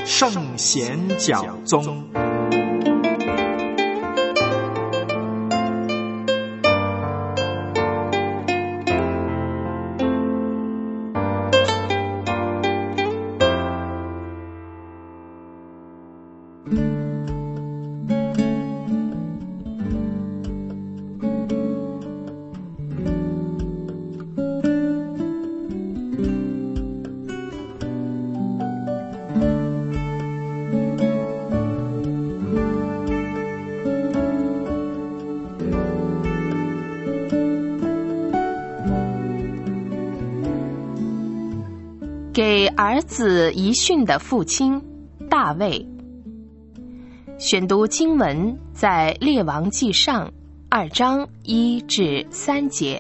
圣贤讲宗。 给儿子遗训的父亲大卫。选读经文在列王纪上2章1至3节。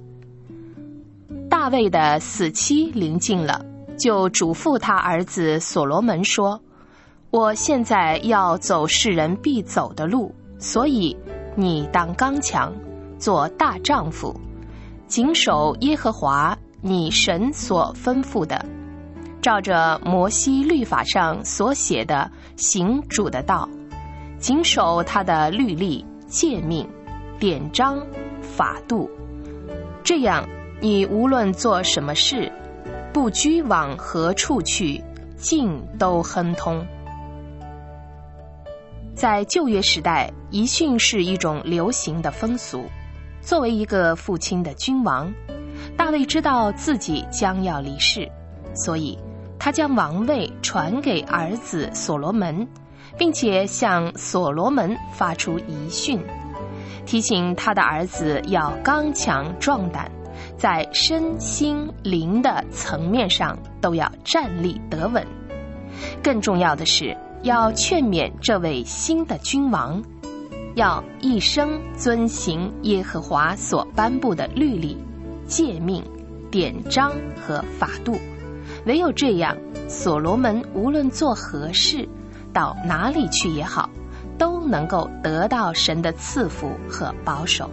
大卫的死期临近了，就嘱咐他儿子所罗门说，我现在要走世人必走的路，所以你当刚强，做大丈夫，谨守耶和华你神所吩咐的，照着摩西律法上所写的行主的道，谨守他的律例、诫命、典章、法度。这样你无论做什么事，不拘往何处去，尽都亨通。在旧约时代，遗训是一种流行的风俗。作为一个父亲的君王，大卫知道自己将要离世，所以他将王位传给儿子所罗门，并且向所罗门发出遗训，提醒他的儿子要刚强壮胆，在身心灵的层面上都要站立得稳。更重要的是，要劝勉这位新的君王，要一生遵行耶和华所颁布的律例、诫命、典章和法度。唯有这样，所罗门无论做何事，到哪里去也好，都能够得到神的赐福和保守。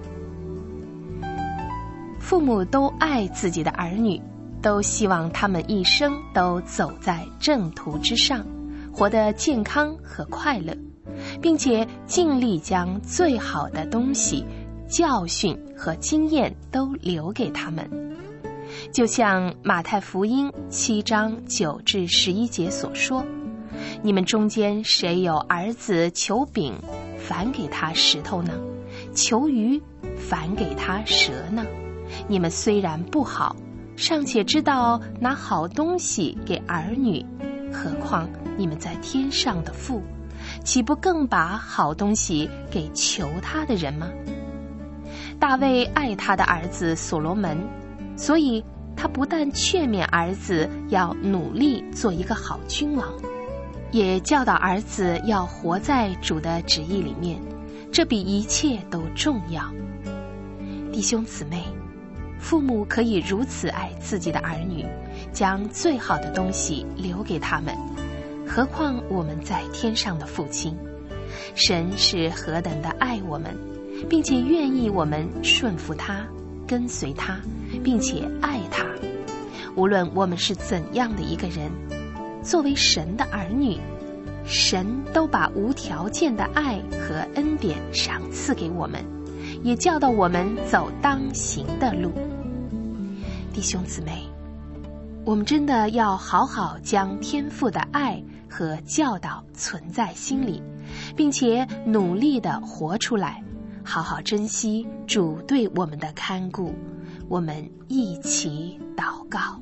父母都爱自己的儿女，都希望他们一生都走在正途之上，活得健康和快乐，并且尽力将最好的东西、教训和经验都留给他们。就像马太福音7章9至11节所说，你们中间谁有儿子求饼，反给他石头呢？求鱼，反给他蛇呢？你们虽然不好，尚且知道拿好东西给儿女，何况你们在天上的父，岂不更把好东西给求他的人吗？大卫爱他的儿子所罗门，所以他不但劝勉儿子要努力做一个好君王，也教导儿子要活在主的旨意里面，这比一切都重要。弟兄姊妹，父母可以如此爱自己的儿女，将最好的东西留给他们，何况我们在天上的父亲。神是何等的爱我们，并且愿意我们顺服他，跟随他，并且爱他。无论我们是怎样的一个人，作为神的儿女，神都把无条件的爱和恩典赏赐给我们，也教导我们走当行的路。弟兄姊妹，我们真的要好好将天父的爱和教导存在心里，并且努力地活出来，好好珍惜主对我们的看顾。我们一起祷告。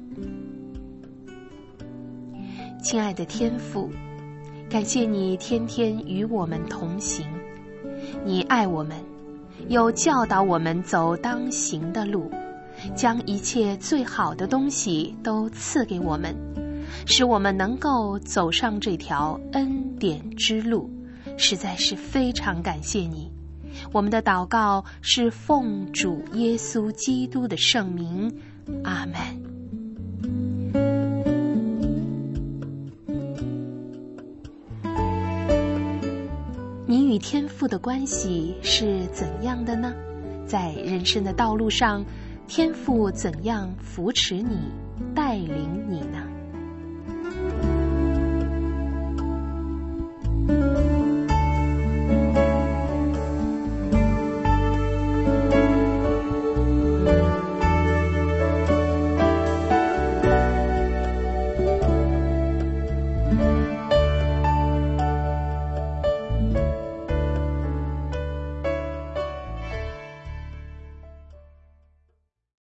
亲爱的天父，感谢你天天与我们同行，你爱我们，又教导我们走当行的路，将一切最好的东西都赐给我们，使我们能够走上这条恩典之路，实在是非常感谢你。我们的祷告是奉主耶稣基督的圣名，阿们。你与天父的关系是怎样的呢？在人生的道路上，天父怎样扶持你、带领你呢？